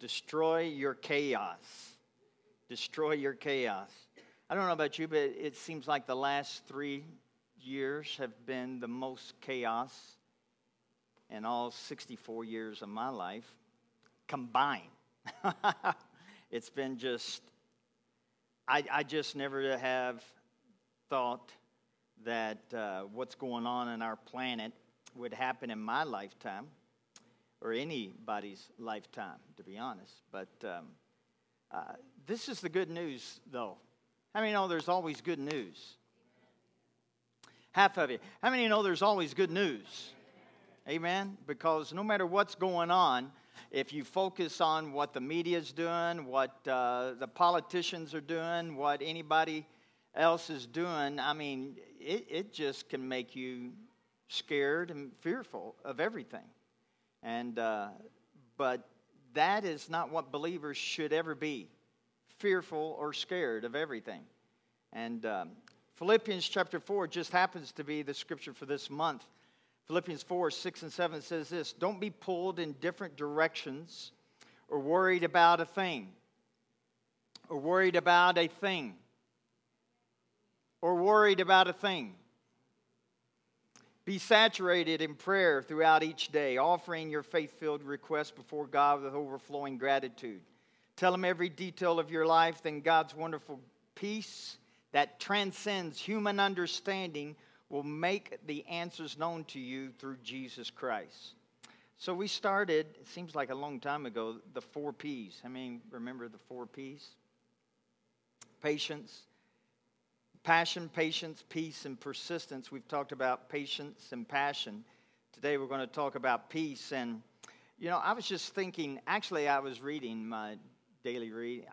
destroy your chaos. Destroy your chaos. I don't know about you, but it seems like the last 3 years have been the most chaos in all 64 years of my life combined. It's been just, I just never have thought that what's going on in our planet would happen in my lifetime or anybody's lifetime, to be honest. But this is the good news, though. How many know there's always good news? Half of you. How many know there's always good news? Amen? Because no matter what's going on, if you focus on what the media's doing, what the politicians are doing, what anybody else is doing, I mean, it just can make you scared and fearful of everything. And but that is not what believers should ever be, fearful or scared of everything. And Philippians chapter 4 just happens to be the scripture for this month. Philippians 4, 6 and 7 says this: don't be pulled in different directions or worried about a thing. Or worried about a thing. Or worried about a thing. Be saturated in prayer throughout each day, offering your faith-filled requests before God with overflowing gratitude. Tell Him every detail of your life, then God's wonderful peace that transcends human understanding will make the answers known to you through Jesus Christ. So we started, it seems like a long time ago, the 4 Ps. How many remember the 4 Ps? Patience, passion, patience, peace, and persistence. We've talked about patience and passion. Today we're going to talk about peace. And, you know, I was just thinking, actually I was reading my daily read.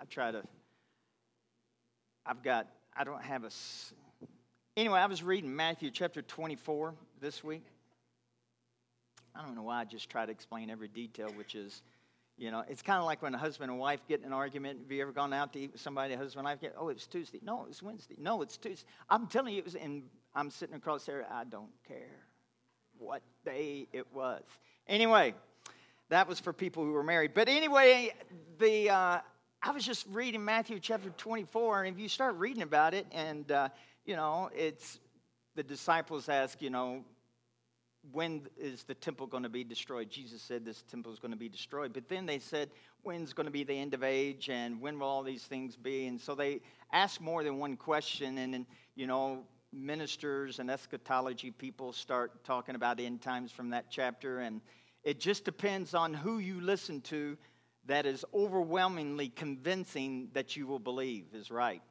Anyway, I was reading Matthew chapter 24 this week. I don't know why I just try to explain every detail, which is, you know, it's kind of like when a husband and wife get in an argument. Have you ever gone out to eat with somebody, a husband and wife? Oh, it was Tuesday. No, it was Wednesday. No, it's Tuesday. I'm telling you, it was, and I'm sitting across there. I don't care what day it was. Anyway, that was for people who were married. But anyway, I was just reading Matthew chapter 24, and if you start reading about it, and, you know, it's the disciples ask, you know, when is the temple going to be destroyed? Jesus said this temple is going to be destroyed. But then they said, when's going to be the end of age, and when will all these things be? And so they ask more than one question, and then, you know, ministers and eschatology people start talking about end times from that chapter, and it just depends on who you listen to. That is overwhelmingly convincing that you will believe is right.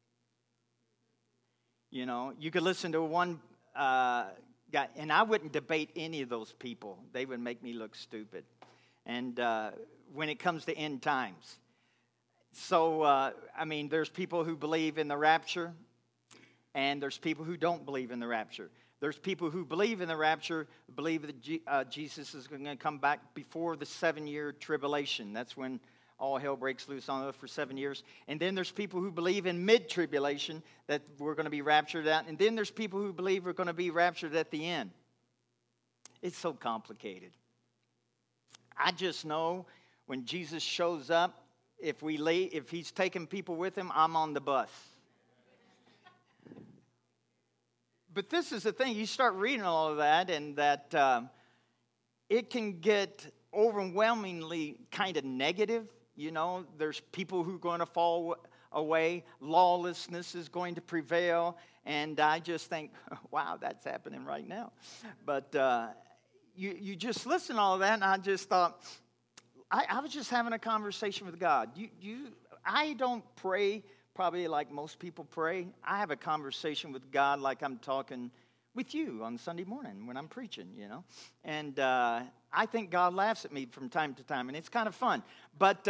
You know, you could listen to one guy, and I wouldn't debate any of those people. They would make me look stupid. And when it comes to end times. So, I mean, there's people who believe in the rapture, and there's people who don't believe in the rapture. There's people who believe in the rapture, believe that Jesus is going to come back before the 7-year tribulation. That's when all hell breaks loose on earth for 7 years. And then there's people who believe in mid-tribulation, that we're going to be raptured out. And then there's people who believe we're going to be raptured at the end. It's so complicated. I just know when Jesus shows up, if He's taking people with Him, I'm on the bus. But this is the thing, you start reading all of that, and that it can get overwhelmingly kind of negative. You know, there's people who are going to fall away. Lawlessness is going to prevail. And I just think, wow, that's happening right now. But you just listen to all of that, and I just thought, I was just having a conversation with God. I don't pray probably like most people pray. I have a conversation with God like I'm talking with you on Sunday morning when I'm preaching, you know. And I think God laughs at me from time to time, and it's kind of fun. But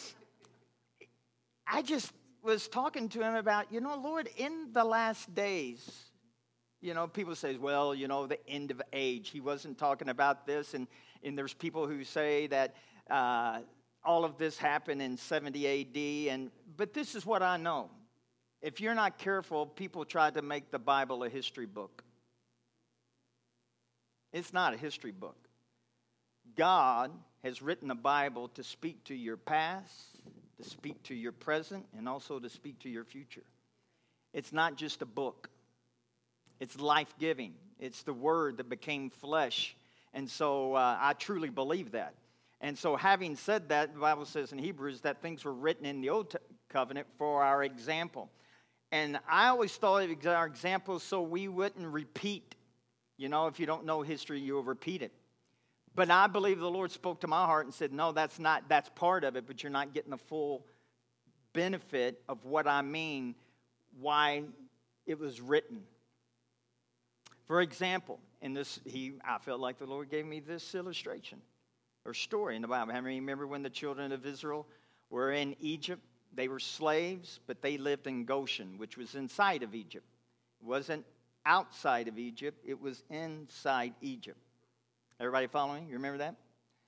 I just was talking to Him about, you know, Lord, in the last days, you know, people say, well, you know, the end of age. He wasn't talking about this, and there's people who say that all of this happened in 70 A.D., but this is what I know. If you're not careful, people try to make the Bible a history book. It's not a history book. God has written the Bible to speak to your past, to speak to your present, and also to speak to your future. It's not just a book. It's life-giving. It's the Word that became flesh. And so I truly believe that. And so having said that, the Bible says in Hebrews that things were written in the Old Covenant for our example. And I always thought of our examples so we wouldn't repeat. You know, if you don't know history, you'll repeat it. But I believe the Lord spoke to my heart and said, no, that's part of it, but you're not getting the full benefit of what I mean, why it was written. For example, I felt like the Lord gave me this illustration or story in the Bible. How many remember when the children of Israel were in Egypt? They were slaves, but they lived in Goshen, which was inside of Egypt. It wasn't outside of Egypt. It was inside Egypt. Everybody following? You remember that?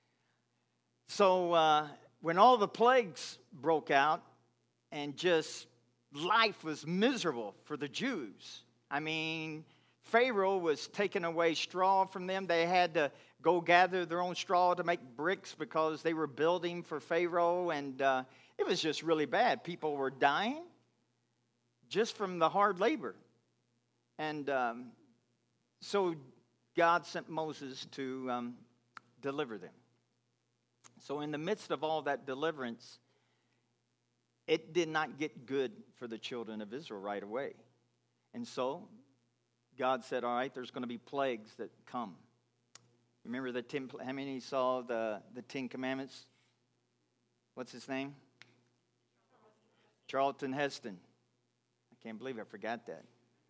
So when all the plagues broke out and just life was miserable for the Jews, I mean, Pharaoh was taking away straw from them. They had to go gather their own straw to make bricks because they were building for Pharaoh. And it was just really bad. People were dying just from the hard labor. And so God sent Moses to deliver them. So in the midst of all that deliverance, it did not get good for the children of Israel right away. And so God said, all right, there's going to be plagues that come. Remember how many saw the 10 Commandments? What's his name? Charlton Heston. I can't believe I forgot that.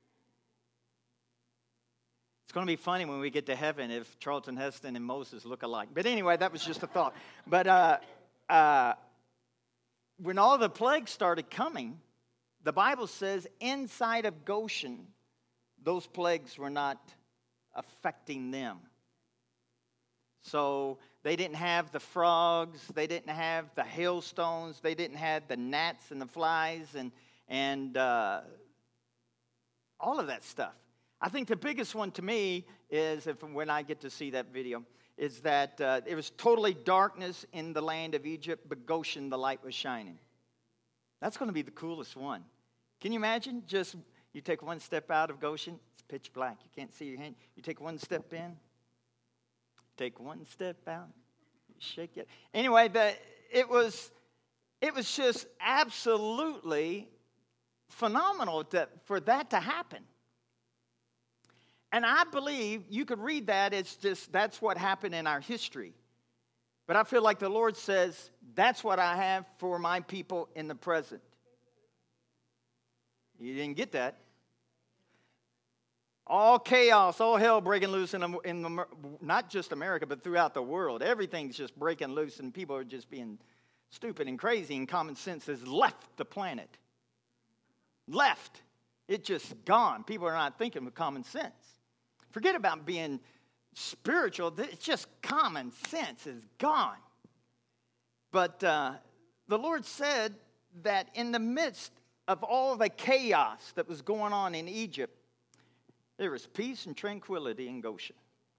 It's going to be funny when we get to heaven if Charlton Heston and Moses look alike. But anyway, that was just a thought. But when all the plagues started coming, the Bible says inside of Goshen, those plagues were not affecting them. So they didn't have the frogs, they didn't have the hailstones, they didn't have the gnats and the flies and all of that stuff. I think the biggest one to me is, when I get to see that video, is that it was totally darkness in the land of Egypt, but Goshen, the light was shining. That's going to be the coolest one. Can you imagine? Just you take one step out of Goshen, it's pitch black. You can't see your hand. You take one step in, take one step out, shake it. Anyway, it was just absolutely phenomenal for that to happen. And I believe you could read that, that's what happened in our history. But I feel like the Lord says, that's what I have for my people in the present. You didn't get that. All chaos, all hell breaking loose in not just America, but throughout the world. Everything's just breaking loose, and people are just being stupid and crazy, and common sense has left the planet. Left. It's just gone. People are not thinking with common sense. Forget about being spiritual. It's just common sense is gone. But the Lord said that in the midst of all the chaos that was going on in Egypt, there was peace and tranquility in Goshen.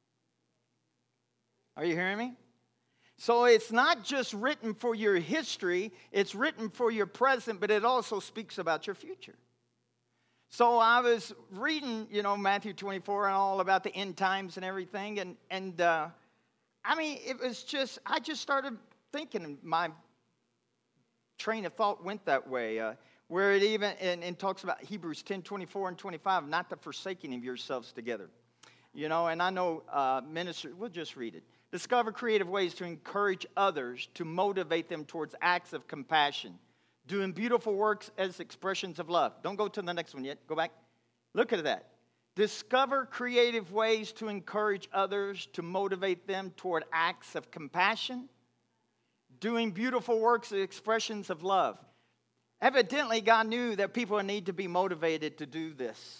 Are you hearing me? So it's not just written for your history, it's written for your present, but it also speaks about your future. So I was reading, Matthew 24 and all about the end times and everything. And it was just, I just started thinking, my train of thought went that way. Where it even, and talks about Hebrews 10, 24 and 25, not the forsaking of yourselves together. And I know ministers, we'll just read it. Discover creative ways to encourage others, to motivate them towards acts of compassion. Doing beautiful works as expressions of love. Don't go to the next one yet. Go back. Look at that. Discover creative ways to encourage others, to motivate them toward acts of compassion. Doing beautiful works as expressions of love. Evidently, God knew that people need to be motivated to do this.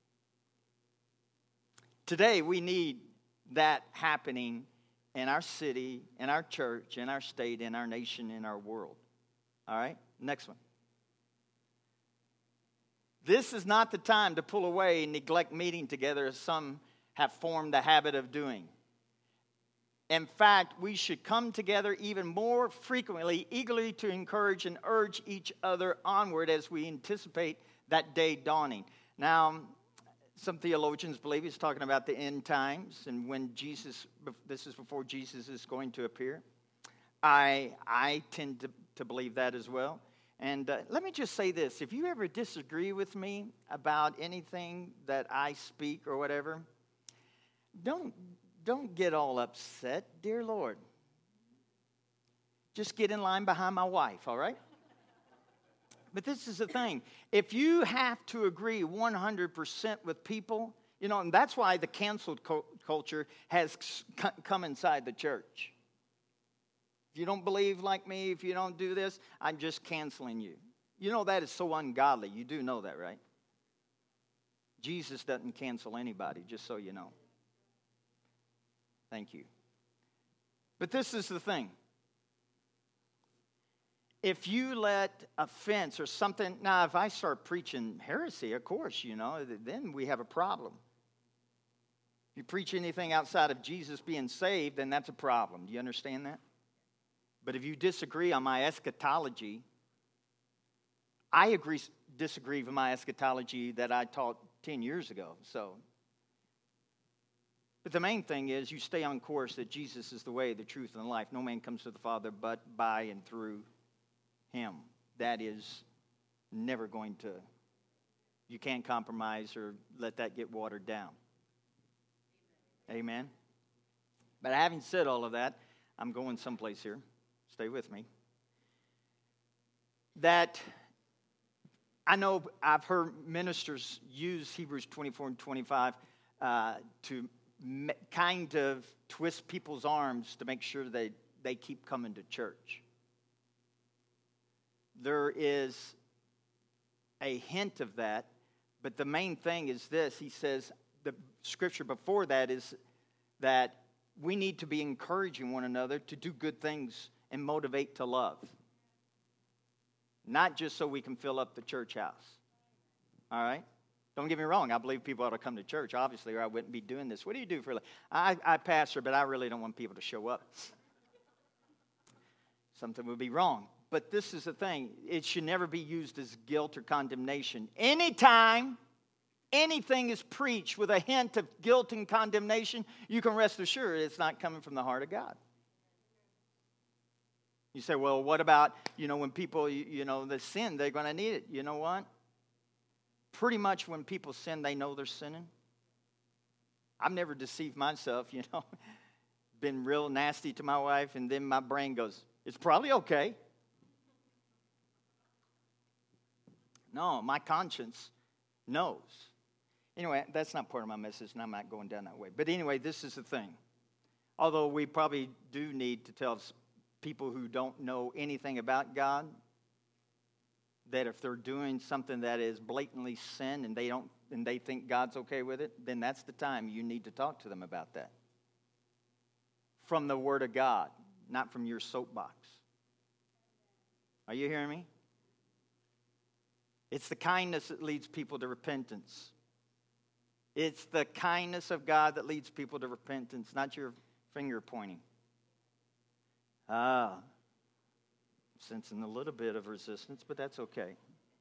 Today, we need that happening in our city, in our church, in our state, in our nation, in our world. All right? Next one. This is not the time to pull away and neglect meeting together as some have formed the habit of doing. In fact, we should come together even more frequently, eagerly to encourage and urge each other onward as we anticipate that day dawning. Now, some theologians believe he's talking about the end times and when this is before Jesus is going to appear. I tend to believe that as well. And let me just say this. If you ever disagree with me about anything that I speak or whatever, don't get all upset, dear Lord. Just get in line behind my wife, all right? But this is the thing. If you have to agree 100% with people, and that's why the canceled culture has come inside the church. If you don't believe like me, if you don't do this, I'm just canceling you. You know that is so ungodly. You do know that, right? Jesus doesn't cancel anybody, just so you know. Thank you. But this is the thing. If you let offense or something, now if I start preaching heresy, of course, then we have a problem. If you preach anything outside of Jesus being saved, then that's a problem. Do you understand that? But if you disagree on my eschatology, I disagree with my eschatology that I taught 10 years ago. But the main thing is you stay on course that Jesus is the way, the truth, and the life. No man comes to the Father but by and through him. That is never going to, you can't compromise or let that get watered down. Amen? But having said all of that, I'm going someplace here. Stay with me. That I know I've heard ministers use Hebrews 24 and 25 to kind of twist people's arms to make sure they keep coming to church. There is a hint of that, but the main thing is this. He says, the scripture before that is that we need to be encouraging one another to do good things and motivate to love. Not just so we can fill up the church house. All right? Don't get me wrong. I believe people ought to come to church, obviously, or I wouldn't be doing this. What do you do for a living? I pastor, but I really don't want people to show up. Something would be wrong. But this is the thing. It should never be used as guilt or condemnation. Anytime anything is preached with a hint of guilt and condemnation, you can rest assured it's not coming from the heart of God. You say, well, what about, when people, they sin, they're going to need it. You know what? Pretty much when people sin, they know they're sinning. I've never deceived myself, been real nasty to my wife, and then my brain goes, it's probably okay. No, my conscience knows. Anyway, that's not part of my message, and I'm not going down that way. But anyway, this is the thing. Although we probably do need to tell people who don't know anything about God that if they're doing something that is blatantly sin and they think God's okay with it, then that's the time you need to talk to them about that. From the Word of God, not from your soapbox. Are you hearing me? It's the kindness that leads people to repentance. It's the kindness of God that leads people to repentance, not your finger pointing. Sensing a little bit of resistance, but that's okay.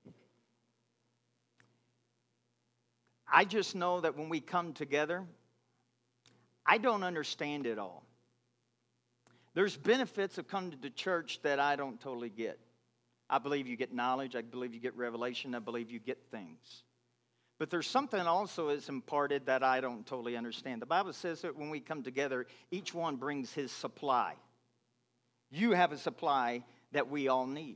I just know that when we come together, I don't understand it all. There's benefits of coming to the church that I don't totally get. I believe you get knowledge. I believe you get revelation. I believe you get things. But there's something also that's imparted that I don't totally understand. The Bible says that when we come together, each one brings his supply. You have a supply that we all need.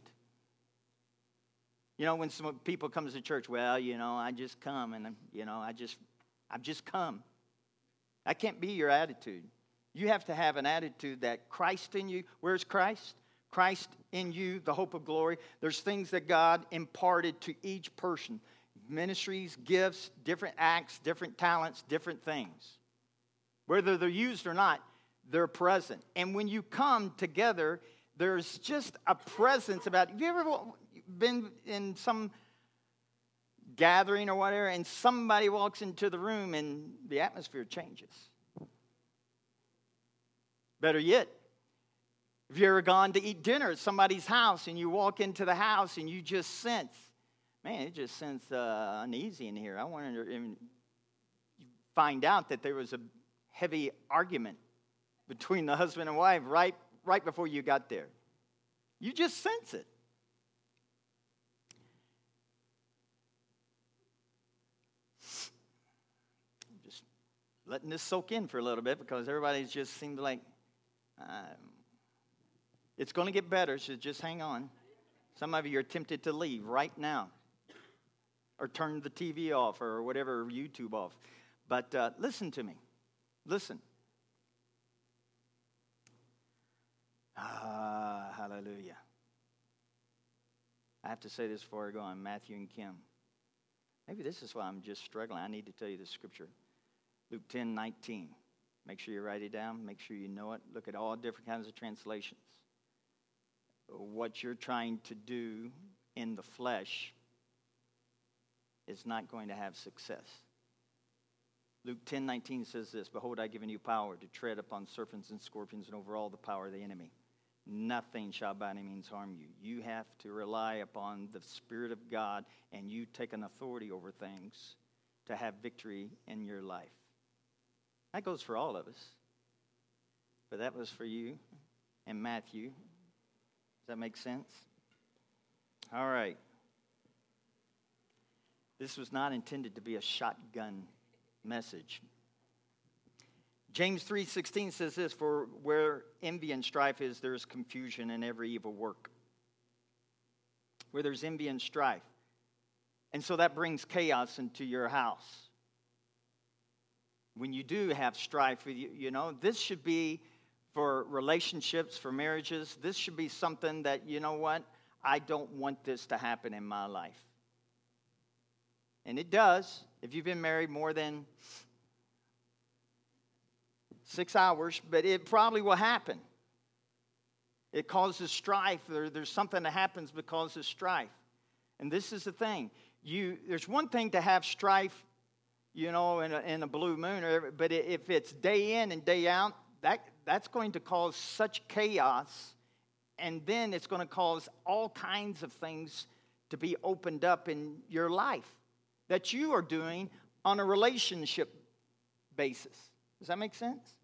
When some people come to church, well, I just come and, I've just come. That can't be your attitude. You have to have an attitude that Christ in you, where's Christ? Christ in you, the hope of glory. There's things that God imparted to each person. Ministries, gifts, different acts, different talents, different things. Whether they're used or not, they're present. And when you come together, there's just a presence about it. Have you ever been in some gathering or whatever, and somebody walks into the room and the atmosphere changes? Better yet, have you ever gone to eat dinner at somebody's house and you walk into the house and you just sense, man, it just sense uneasy in here. I wonder, and you find out that there was a heavy argument between the husband and wife right before you got there. You just sense it. Just letting this soak in for a little bit because everybody just seemed like it's going to get better, so just hang on. Some of you are tempted to leave right now or turn the TV off or whatever, YouTube off. But listen to me. Listen. Hallelujah. I have to say this before I go on. Matthew and Kim. Maybe this is why I'm just struggling. I need to tell you the scripture. Luke 10:19. Make sure you write it down. Make sure you know it. Look at all different kinds of translations. What you're trying to do in the flesh is not going to have success. Luke 10:19 says this, "Behold, I have given you power to tread upon serpents and scorpions and over all the power of the enemy. Nothing shall by any means harm you." You have to rely upon the Spirit of God, and you take an authority over things to have victory in your life. That goes for all of us. But that was for you and Matthew. Does that make sense? All right. This was not intended to be a shotgun message. James 3:16 says this, "For where envy and strife is, there is confusion in every evil work." Where there's envy and strife. And so that brings chaos into your house. When you do have strife, you know, this should be for relationships, for marriages. This should be something that, you know what, I don't want this to happen in my life. And it does. If you've been married more than 6 hours, but it probably will happen. It causes strife. There's something that happens because of strife. And this is the thing. There's one thing to have strife, you know, in a blue moon, but if it's day in and day out, that's going to cause such chaos, and then it's going to cause all kinds of things to be opened up in your life that you are doing on a relationship basis. Does that make sense?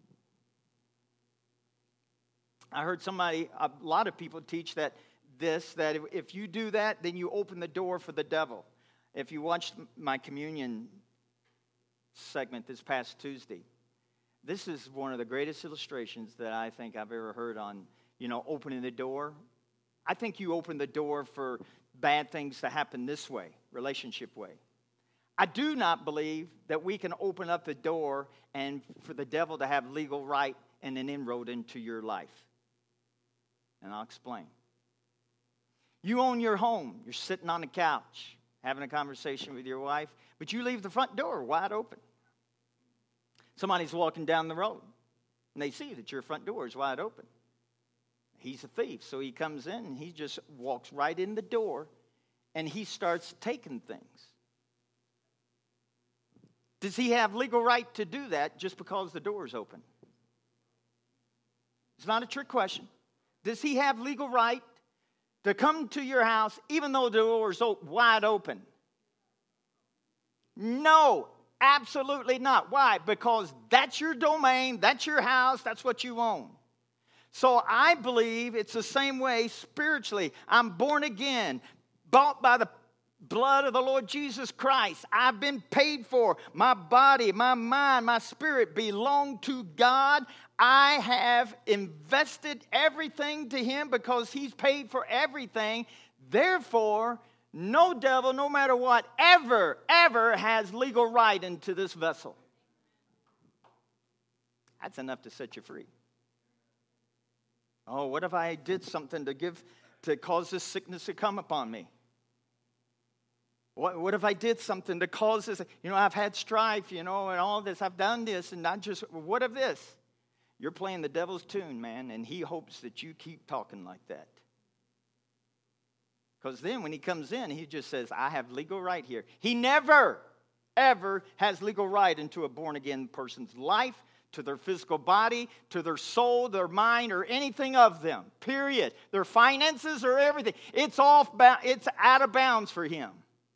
I heard a lot of people teach that if you do that, then you open the door for the devil. If you watched my communion segment this past Tuesday, this is one of the greatest illustrations that I think I've ever heard on, you know, opening the door. I think you open the door for bad things to happen this way, relationship way. I do not believe that we can open up the door and for the devil to have legal right and an inroad into your life. And I'll explain. You own your home. You're sitting on the couch, having a conversation with your wife, but you leave the front door wide open. Somebody's walking down the road, and they see that your front door is wide open. He's a thief, so he comes in, and he just walks right in the door, and he starts taking things. Does he have legal right to do that just because the door is open? It's not a trick question. Does he have legal right to come to your house even though the door is wide open? No, absolutely not. Why? Because that's your domain, that's your house, that's what you own. So I believe it's the same way spiritually. I'm born again, bought by the blood of the Lord Jesus Christ. I've been paid for. My body, my mind, my spirit belong to God. I have invested everything to Him because He's paid for everything. Therefore, no devil, no matter what, ever has legal right into this vessel. That's enough to set you free. Oh, what if I did something to cause this sickness to come upon me? What if I did something to cause this? You know, I've had strife, you know, and all this. I've done this, and not just, what of this? You're playing the devil's tune, man, and he hopes that you keep talking like that. Because then when he comes in, he just says, I have legal right here. He never, ever has legal right into a born-again person's life to their physical body, to their soul, their mind, or anything of them. Period. Their finances or everything. It's out of bounds for him.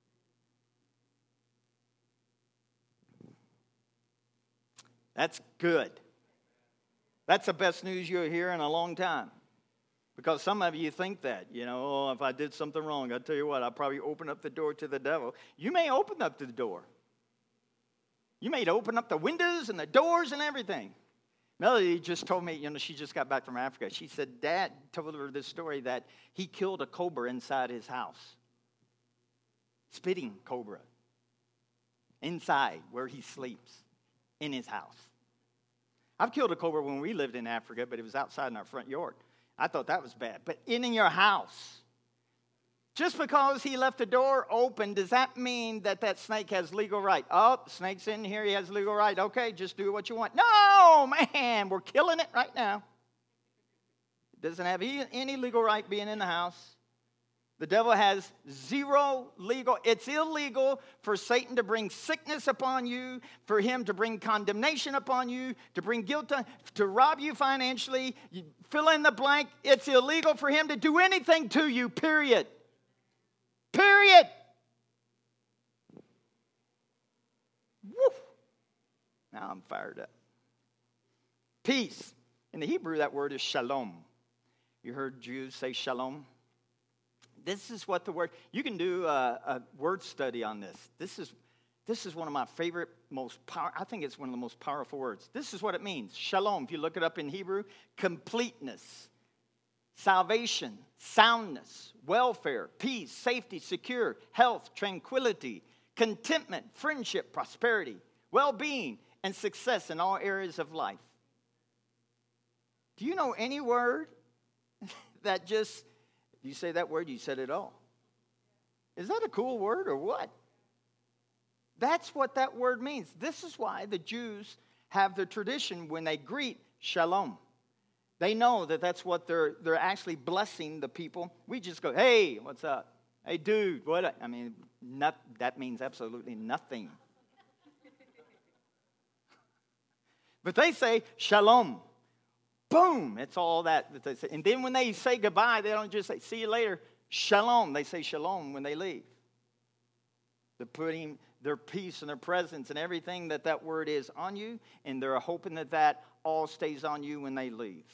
That's good. That's the best news you'll hear in a long time. Because some of you think that, oh, if I did something wrong, I'll tell you what, I'll probably open up the door to the devil. You may open up the door. You may open up the windows and the doors and everything. Melody just told me, she just got back from Africa. She said, Dad told her this story that he killed a cobra inside his house. Spitting cobra. Inside where he sleeps. In his house. I've killed a cobra when we lived in Africa, but it was outside in our front yard. I thought that was bad. But in your house, just because he left the door open, does that mean that snake has legal right? Oh, the snake's in here, he has legal right. Okay, just do what you want. No, man, we're killing it right now. It doesn't have any legal right being in the house. The devil has zero legal. It's illegal for Satan to bring sickness upon you, for him to bring condemnation upon you, to bring guilt, to rob you financially. You fill in the blank. It's illegal for him to do anything to you, period. Period. Woo. Now I'm fired up. Peace. In the Hebrew, that word is shalom. You heard Jews say shalom? This is what the word, you can do a word study on this. This is one of my favorite, I think it's one of the most powerful words. This is what it means. Shalom, if you look it up in Hebrew, completeness, salvation, soundness, welfare, peace, safety, secure, health, tranquility, contentment, friendship, prosperity, well-being, and success in all areas of life. Do you know any word that just... You say that word, you said it all. Is that a cool word or what? That's what that word means. This is why the Jews have the tradition when they greet shalom. They know that that's what they're actually blessing the people. We just go, hey, what's up? Hey, dude, what? I mean, that means absolutely nothing. But they say shalom. Boom, it's all that they say. And then when they say goodbye, they don't just say, see you later, shalom. They say shalom when they leave. They're putting their peace and their presence and everything that word is on you, and they're hoping that all stays on you when they leave.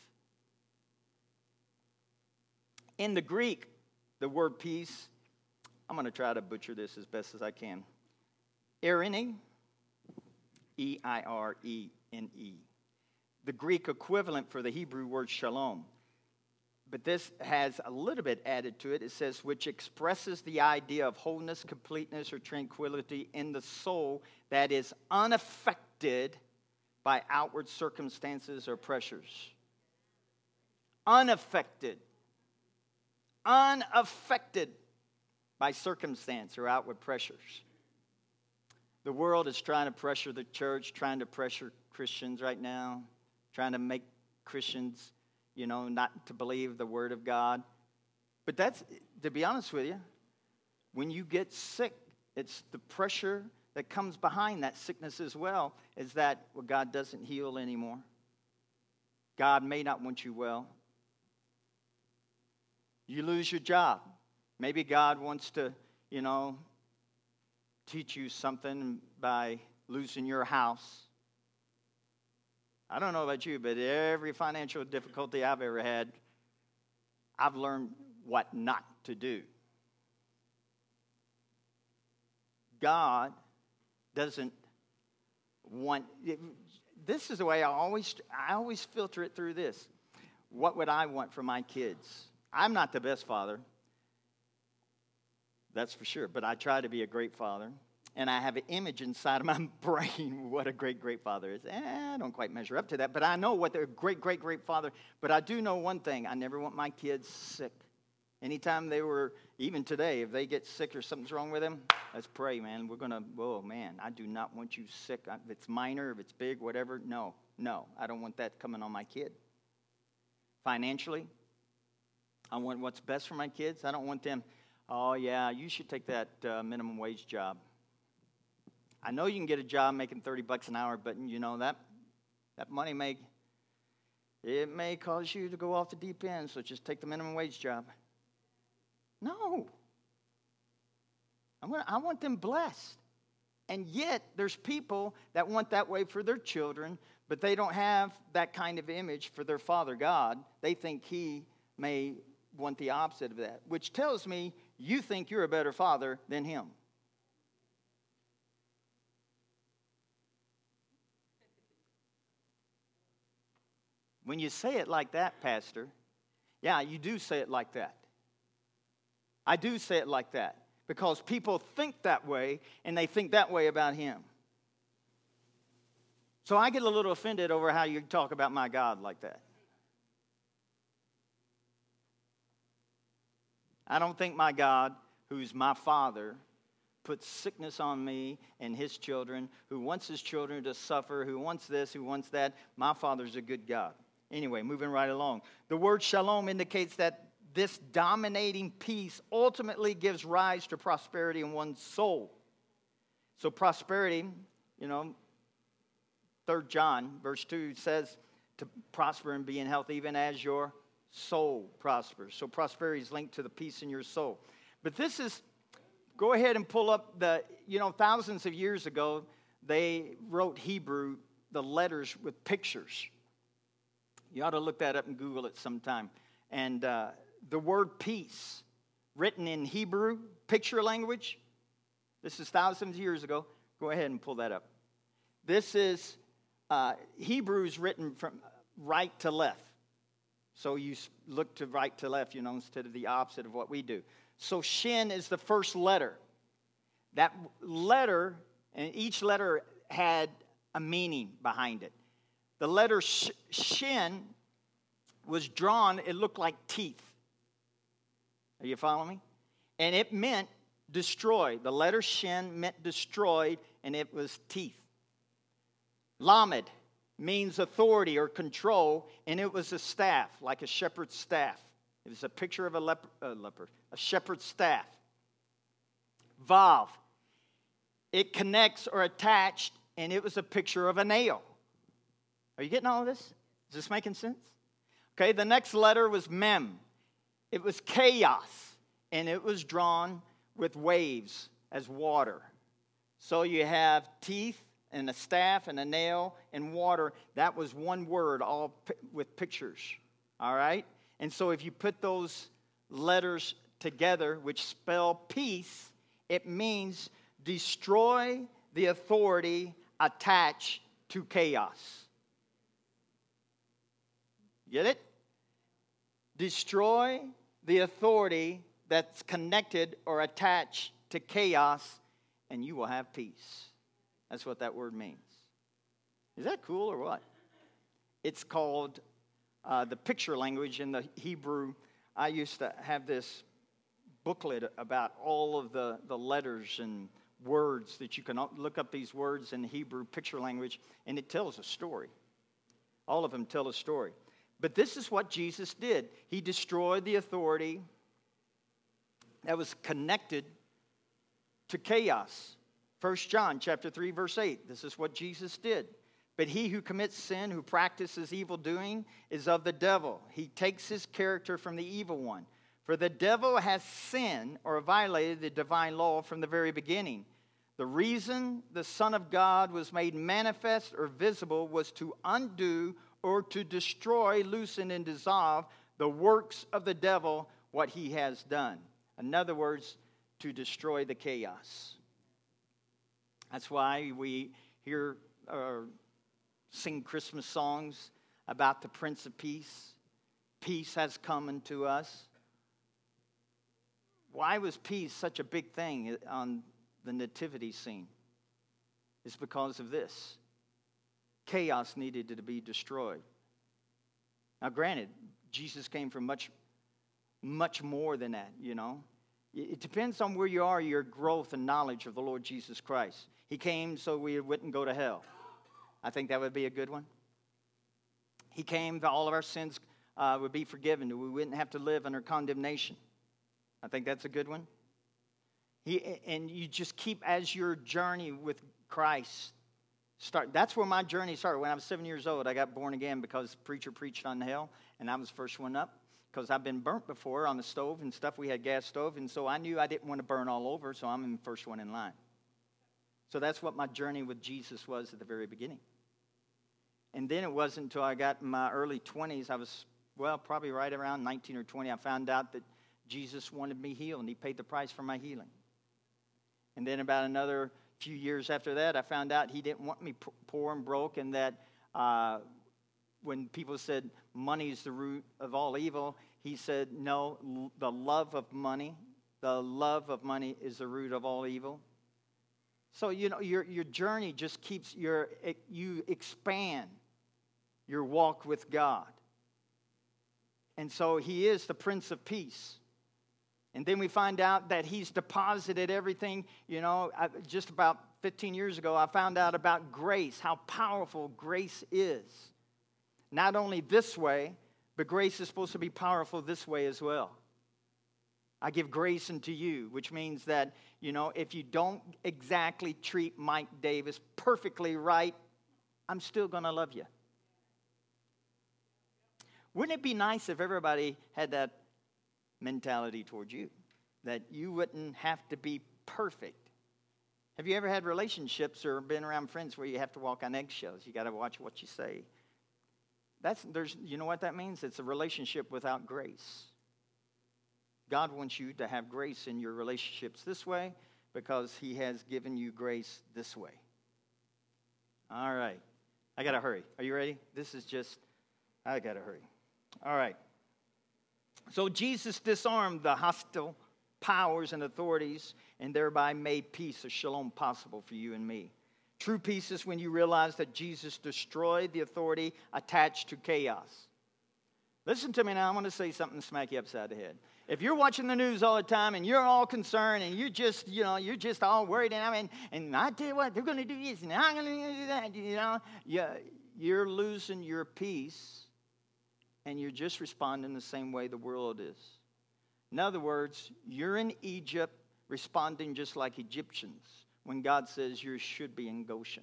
In the Greek, the word peace, I'm going to try to butcher this as best as I can. Eirene, E-I-R-E-N-E. The Greek equivalent for the Hebrew word shalom. But this has a little bit added to it. It says, which expresses the idea of wholeness, completeness, or tranquility in the soul that is unaffected by outward circumstances or pressures. Unaffected. Unaffected by circumstance or outward pressures. The world is trying to pressure the church, trying to pressure Christians right now. Trying to make Christians, not to believe the word of God. But that's, to be honest with you, when you get sick, it's the pressure that comes behind that sickness as well, is that God doesn't heal anymore. God may not want you well. You lose your job. Maybe God wants to, teach you something by losing your house. I don't know about you, but every financial difficulty I've ever had, I've learned what not to do. God doesn't want... This is the way I always filter it through this. What would I want for my kids? I'm not the best father. That's for sure. But I try to be a great father. And I have an image inside of my brain what a great, great father is. I don't quite measure up to that, but I know what a great, great, great father. But I do know one thing. I never want my kids sick. Anytime they were, even today, if they get sick or something's wrong with them, let's pray, man. We're going to, oh, man, I do not want you sick. If it's minor, if it's big, whatever, no. I don't want that coming on my kid. Financially, I want what's best for my kids. I don't want them, oh, yeah, you should take that minimum wage job. I know you can get a job making $30 an hour, but That money may cause you to go off the deep end, so just take the minimum wage job. No. I want them blessed. And yet, there's people that want that way for their children, but they don't have that kind of image for their Father God. They think He may want the opposite of that, which tells me you think you're a better father than Him. When you say it like that, Pastor, yeah, you do say it like that. I do say it like that because people think that way, and they think that way about Him. So I get a little offended over how you talk about my God like that. I don't think my God, who's my Father, puts sickness on me and His children, who wants His children to suffer, who wants this, who wants that. My Father's a good God. Anyway, moving right along. The word shalom indicates that this dominating peace ultimately gives rise to prosperity in one's soul. So prosperity, 3 John verse 2 says to prosper and be in health even as your soul prospers. So prosperity is linked to the peace in your soul. But go ahead and pull up thousands of years ago, they wrote Hebrew, the letters with pictures. You ought to look that up and Google it sometime. And the word peace, written in Hebrew, picture language, this is thousands of years ago. Go ahead and pull that up. This is Hebrews written from right to left. So you look to right to left, instead of the opposite of what we do. So Shin is the first letter. That letter, and each letter had a meaning behind it. The letter Shin was drawn, it looked like teeth. Are you following me? And it meant destroy. The letter Shin meant destroyed, and it was teeth. Lamed means authority or control, and it was a staff, like a shepherd's staff. It was a picture of a shepherd's staff. Vav, it connects or attached, and it was a picture of a nail. Are you getting all of this? Is this making sense? Okay, the next letter was Mem. It was chaos, and it was drawn with waves as water. So you have teeth and a staff and a nail and water. That was one word, all with pictures. All right? And so if you put those letters together, which spell peace, it means destroy the authority attached to chaos. Get it? Destroy the authority that's connected or attached to chaos, and you will have peace. That's what that word means. Is that cool or what? It's called the picture language in the Hebrew. I used to have this booklet about all of the letters and words that you can look up these words in Hebrew picture language, and it tells a story. All of them tell a story. But this is what Jesus did. He destroyed the authority that was connected to chaos. 1 John chapter 3, verse 8. This is what Jesus did. But he who commits sin, who practices evil doing, is of the devil. He takes his character from the evil one. For the devil has sinned or violated the divine law from the very beginning. The reason the Son of God was made manifest or visible was to undo or to destroy, loosen, and dissolve the works of the devil, what he has done. In other words, to destroy the chaos. That's why we hear or sing Christmas songs about the Prince of Peace. Peace has come unto us. Why was peace such a big thing on the nativity scene? It's because of this. Chaos needed to be destroyed. Now, granted, Jesus came from much, much more than that, It depends on where you are, your growth and knowledge of the Lord Jesus Christ. He came so we wouldn't go to hell. I think that would be a good one. He came that all of our sins would be forgiven, that we wouldn't have to live under condemnation. I think that's a good one. And you just keep, as your journey with Christ That's where my journey started. When I was 7 years old, I got born again because the preacher preached on hell, and I was the first one up. Because I've been burnt before on the stove and stuff. We had gas stove, and so I knew I didn't want to burn all over, so I'm the first one in line. So that's what my journey with Jesus was at the very beginning. And then it wasn't until I got in my early 20s, I was, probably right around 19 or 20, I found out that Jesus wanted me healed, and he paid the price for my healing. And then about another few years after that, I found out he didn't want me poor and broke, and that when people said money is the root of all evil, he said, no, the love of money is the root of all evil. So, your journey just keeps, you expand your walk with God. And so he is the Prince of Peace. And then we find out that he's deposited everything. Just about 15 years ago, I found out about grace, how powerful grace is. Not only this way, but grace is supposed to be powerful this way as well. I give grace unto you, which means that, if you don't exactly treat Mike Davis perfectly right, I'm still going to love you. Wouldn't it be nice if everybody had that mentality towards you? That you wouldn't have to be perfect. Have you ever had relationships or been around friends where you have to walk on eggshells? You got to watch what you say. You know what that means? It's a relationship without grace. God wants you to have grace in your relationships this way because he has given you grace this way. All right. I got to hurry. Are you ready? I got to hurry. All right. So Jesus disarmed the hostile powers and authorities and thereby made peace, or shalom, possible for you and me. True peace is when you realize that Jesus destroyed the authority attached to chaos. Listen to me now. I'm going to say something to smack you upside the head. If you're watching the news all the time and you're all concerned and you're just all worried and I tell you what, they're going to do this and I'm going to do that, you're losing your peace and you're just responding the same way the world is. In other words, you're in Egypt responding just like Egyptians when God says you should be in Goshen.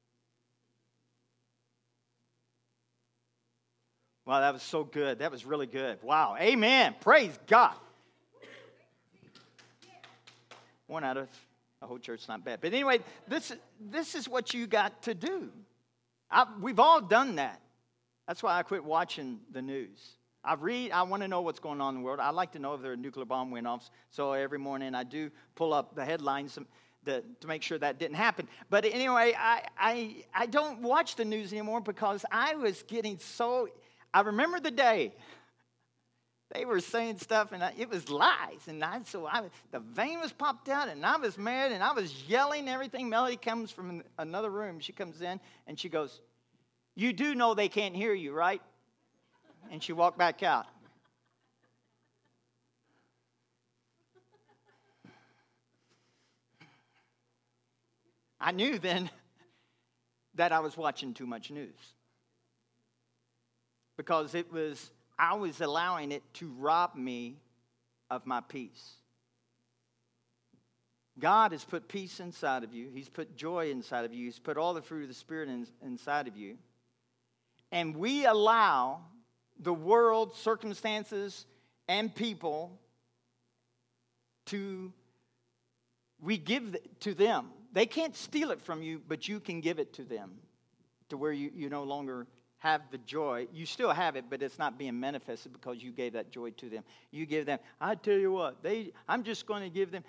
Wow, that was so good. That was really good. Wow. Amen. Praise God. One out of a whole church, not bad. But anyway, this is what you got to do. We've all done that. That's why I quit watching the news. I want to know what's going on in the world. I like to know if there are nuclear bomb went-offs. So every morning I do pull up the headlines to make sure that didn't happen. But anyway, I don't watch the news anymore because I was getting so... I remember the day they were saying stuff, and it was lies. And the vein was popped out, and I was mad, and I was yelling everything. Melody comes from another room. She comes in, and she goes, "You do know they can't hear you, right?" And she walked back out. I knew then that I was watching too much news. Because I was allowing it to rob me of my peace. God has put peace inside of you. He's put joy inside of you. He's put all the fruit of the Spirit inside of you. And we allow the world, circumstances, and people we give to them. They can't steal it from you, but you can give it to them to where you no longer have the joy. You still have it, but it's not being manifested because you gave that joy to them. You give them, I tell you what, I'm just going to give them,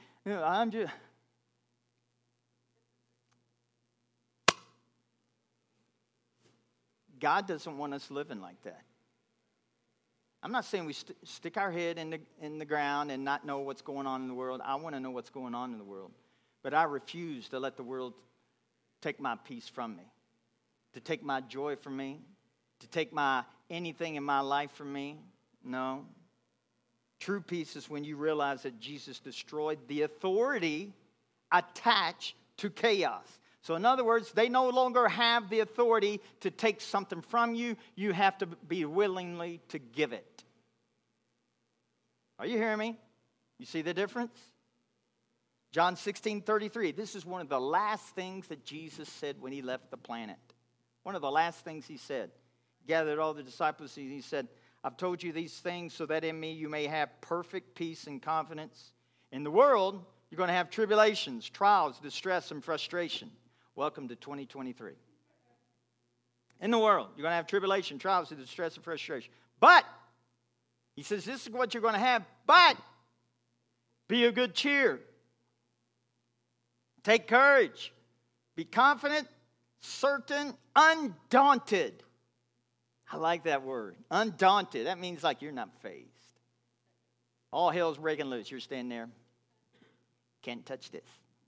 God doesn't want us living like that. I'm not saying we stick our head in the ground and not know what's going on in the world. I want to know what's going on in the world. But I refuse to let the world take my peace from me, to take my joy from me, to take anything in my life from me. No. True peace is when you realize that Jesus destroyed the authority attached to chaos. So in other words, they no longer have the authority to take something from you. You have to be willingly to give it. Are you hearing me? You see the difference? John 16:33. This is one of the last things that Jesus said when he left the planet. One of the last things he said. He gathered all the disciples and he said, I've told you these things so that in me you may have perfect peace and confidence. In the world, you're going to have tribulations, trials, distress, and frustration. Welcome to 2023. In the world, you're going to have tribulation, trials, distress, and frustration. But, he says, this is what you're going to have, but be of good cheer. Take courage. Be confident, certain, undaunted. I like that word. Undaunted. That means like you're not fazed. All hell's breaking loose. You're standing there. Can't touch this.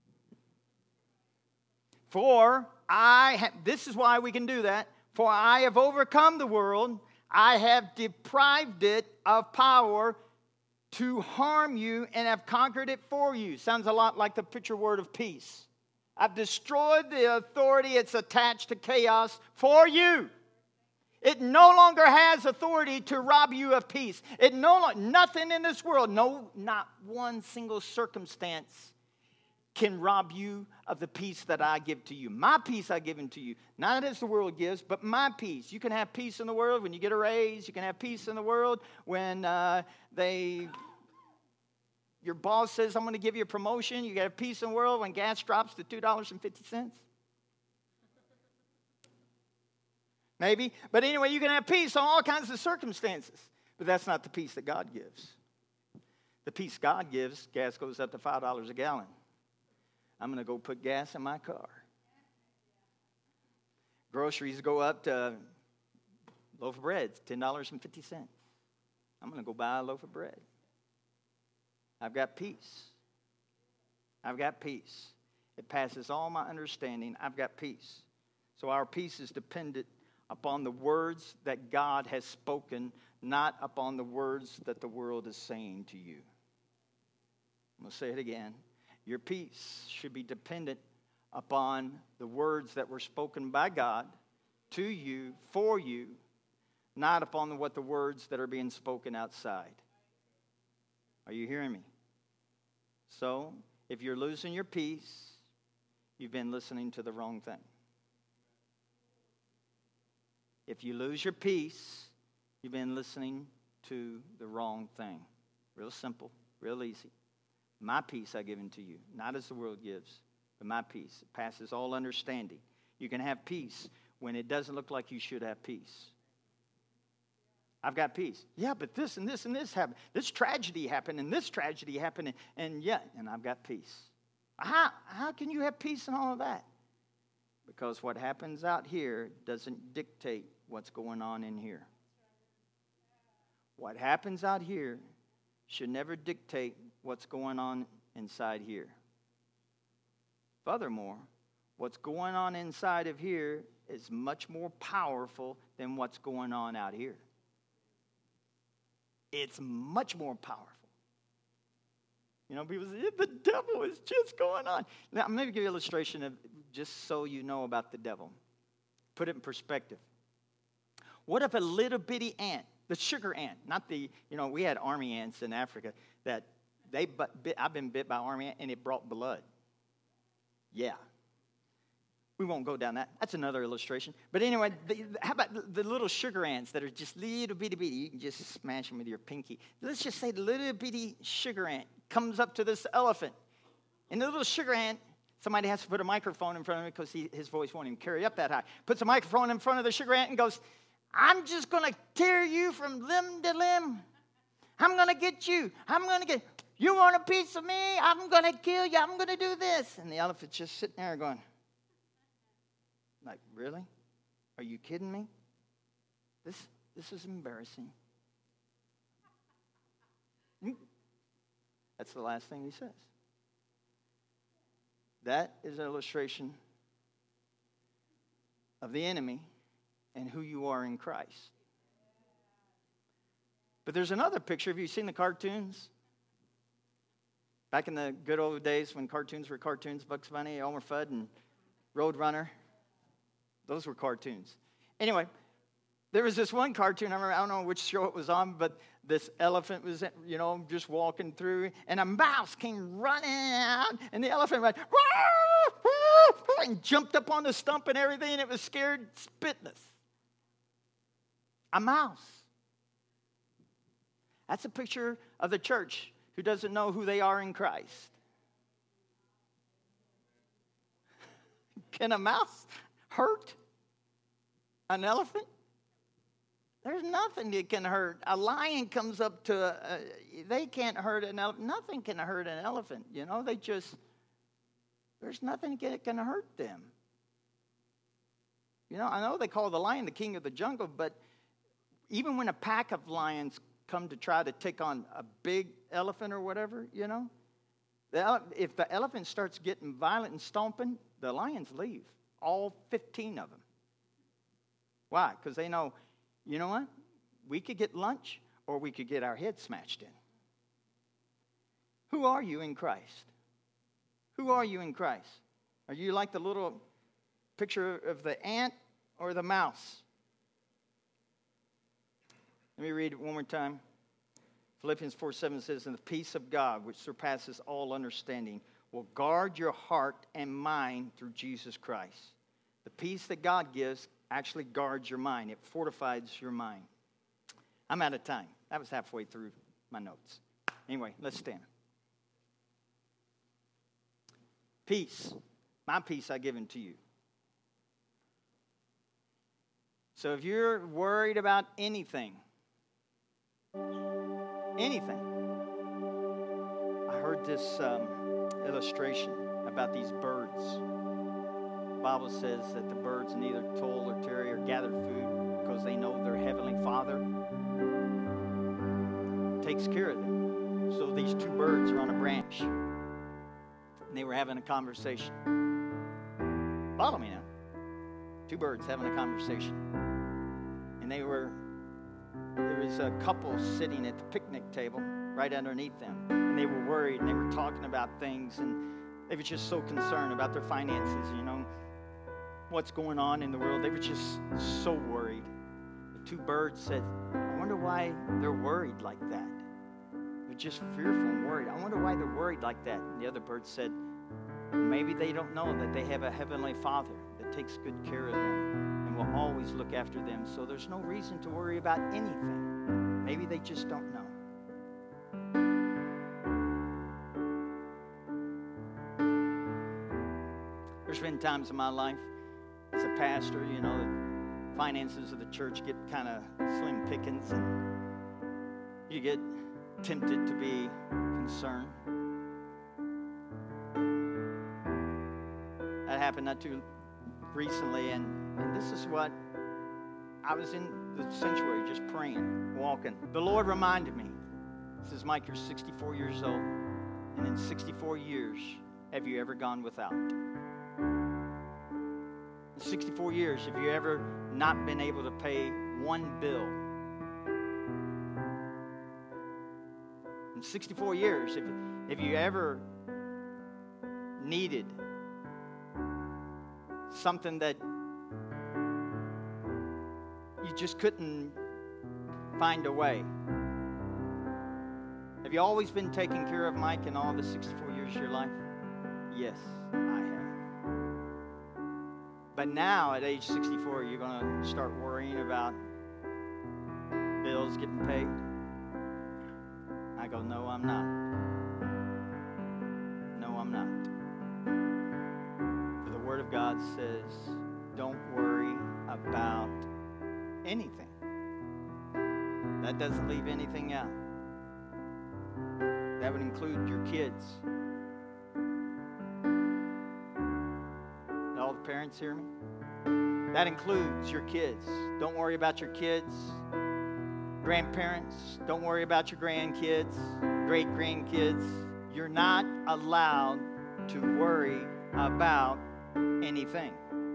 This is why we can do that. For I have overcome the world. I have deprived it of power to harm you and have conquered it for you. Sounds a lot like the picture word of peace. I've destroyed the authority it's attached to chaos for you. It no longer has authority to rob you of peace. Nothing in this world, not one single circumstance can rob you of the peace that I give to you. My peace I give to you. Not as the world gives, but my peace. You can have peace in the world when you get a raise. You can have peace in the world when your boss says, I'm going to give you a promotion. You can have peace in the world when gas drops to $2.50. Maybe. But anyway, you can have peace on all kinds of circumstances. But that's not the peace that God gives. The peace God gives, gas goes up to $5 a gallon. I'm going to go put gas in my car. Groceries go up to a loaf of bread, $10.50. I'm going to go buy a loaf of bread. I've got peace. I've got peace. It passes all my understanding. I've got peace. So our peace is dependent upon the words that God has spoken, not upon the words that the world is saying to you. I'm going to say it again. Your peace should be dependent upon the words that were spoken by God to you, for you, not upon what the words that are being spoken outside. Are you hearing me? So, if you're losing your peace, you've been listening to the wrong thing. If you lose your peace, you've been listening to the wrong thing. Real simple, real easy. My peace I give unto you, not as the world gives, but my peace. It passes all understanding. You can have peace when it doesn't look like you should have peace. I've got peace. Yeah, but this and this and this happened. This tragedy happened and this tragedy happened and I've got peace. How can you have peace in all of that? Because what happens out here doesn't dictate what's going on in here. What happens out here should never dictate what's going on inside here. Furthermore, what's going on inside of here is much more powerful than what's going on out here. It's much more powerful. You know, people say, the devil is just going on. Now, I'm going to give you an illustration of just so you know about the devil. Put it in perspective. What if a little bitty ant, the sugar ant, not the, we had army ants in Africa that I've been bit by army ant and it brought blood. Yeah. We won't go down that. That's another illustration. But anyway, how about the little sugar ants that are just little bitty bitty? You can just smash them with your pinky. Let's just say the little bitty sugar ant comes up to this elephant. And the little sugar ant, somebody has to put a microphone in front of him because his voice won't even carry up that high. Puts a microphone in front of the sugar ant and goes, I'm just going to tear you from limb to limb. I'm going to get you. You want a piece of me? I'm going to kill you. I'm going to do this. And the elephant's just sitting there going, like, really? Are you kidding me? This is embarrassing. That's the last thing he says. That is an illustration of the enemy and who you are in Christ. But there's another picture. Have you seen the cartoons? Back in the good old days when cartoons were cartoons, Bugs Bunny, Elmer Fudd, and Roadrunner. Those were cartoons. Anyway, There was this one cartoon, I don't know which show it was on, but this elephant was, just walking through, and a mouse came running out, and the elephant went, and jumped up on the stump and everything, and it was scared spitless. A mouse. That's a picture of the church who doesn't know who they are in Christ. Can a mouse hurt an elephant? There's nothing that can hurt. A lion comes up to, they can't hurt an elephant. Nothing can hurt an elephant. There's nothing that can hurt them. I know they call the lion the king of the jungle, but even when a pack of lions come to try to take on a big elephant or whatever, if the elephant starts getting violent and stomping, the lions leave, all 15 of them. Why? Because they know, you know what? We could get lunch or we could get our head smashed in. Who are you in Christ? Who are you in Christ? Are you like the little picture of the ant or the mouse? Let me read it one more time. Philippians 4:7 says, "And the peace of God, which surpasses all understanding, will guard your heart and mind through Jesus Christ." The peace that God gives actually guards your mind. It fortifies your mind. I'm out of time. That was halfway through my notes. Anyway, let's stand. Peace. My peace I give unto you. So if you're worried about anything, I heard this illustration about these birds. The Bible says that the birds neither toil or tarry or gather food because they know their heavenly Father takes care of them. So these two birds are on a branch, and they were having a conversation. Follow me now. Two birds having a conversation. And there was a couple sitting at the picnic table right underneath them. And they were worried, and they were talking about things, and they were just so concerned about their finances, what's going on in the world. They were just so worried. The two birds said, "I wonder why they're worried like that. They're just fearful and worried. I wonder why they're worried like that." And the other bird said, "Maybe they don't know that they have a heavenly Father that takes good care of them and will always look after them. So there's no reason to worry about anything. Maybe they just don't know." There's been times in my life as a pastor, the finances of the church get kind of slim pickings, and you get tempted to be concerned. That happened not too recently, and this is what I was in the sanctuary just praying, walking. The Lord reminded me, he says, "Mike, you're 64 years old, and in 64 years, have you ever gone without? In 64 years, have you ever not been able to pay one bill? In 64 years, have you ever needed something that you just couldn't find a way? Have you always been taken care of, Mike, in all the 64 years of your life?" Yes, I have. But now, at age 64, you're going to start worrying about bills getting paid? I go, "No, I'm not. No, I'm not." For the Word of God says, don't worry about anything. That doesn't leave anything out. That would include your kids. All the parents hear me? That includes your kids. Don't worry about your kids. Grandparents, don't worry about your grandkids, great-grandkids. You're not allowed to worry about anything.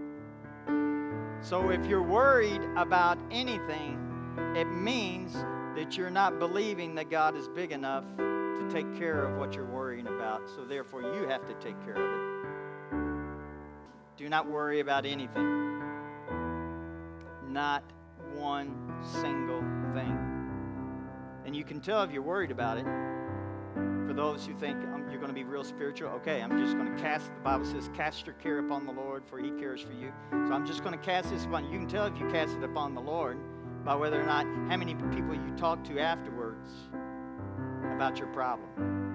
So if you're worried about anything, it means that you're not believing that God is big enough to take care of what you're worrying about. So therefore, you have to take care of it. Do not worry about anything. Not one single thing. And you can tell if you're worried about it. For those who think you're going to be real spiritual, okay, I'm just going to cast, the Bible says, cast your care upon the Lord, for he cares for you. So I'm just going to cast this upon you. You can tell if you cast it upon the Lord by whether or not, how many people you talk to afterwards about your problem.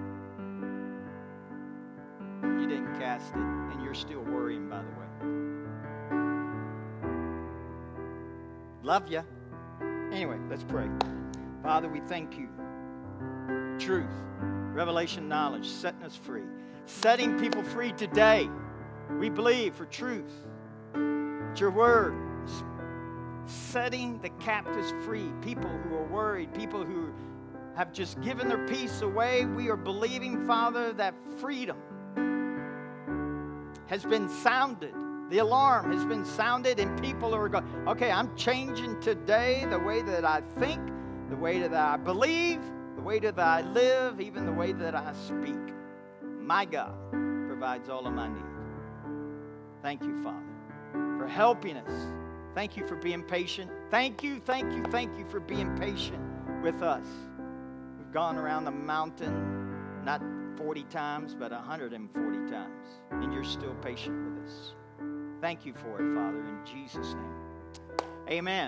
You didn't cast it, and you're still worrying, by the way. Love you. Anyway, let's pray. Father, we thank you. Truth, revelation, knowledge, setting us free. Setting people free today. We believe for truth. It's your word. Setting the captives free. People who are worried. People who have just given their peace away. We are believing, Father, that freedom has been sounded. The alarm has been sounded, and people are going, okay, I'm changing today the way that I think, the way that I believe, the way that I live, even the way that I speak. My God provides all of my need. Thank you, Father, for helping us. Thank you for being patient. Thank you for being patient with us. We've gone around the mountain, not 40 times, but 140 times, and you're still patient with us. Thank you for it, Father, in Jesus' name. Amen.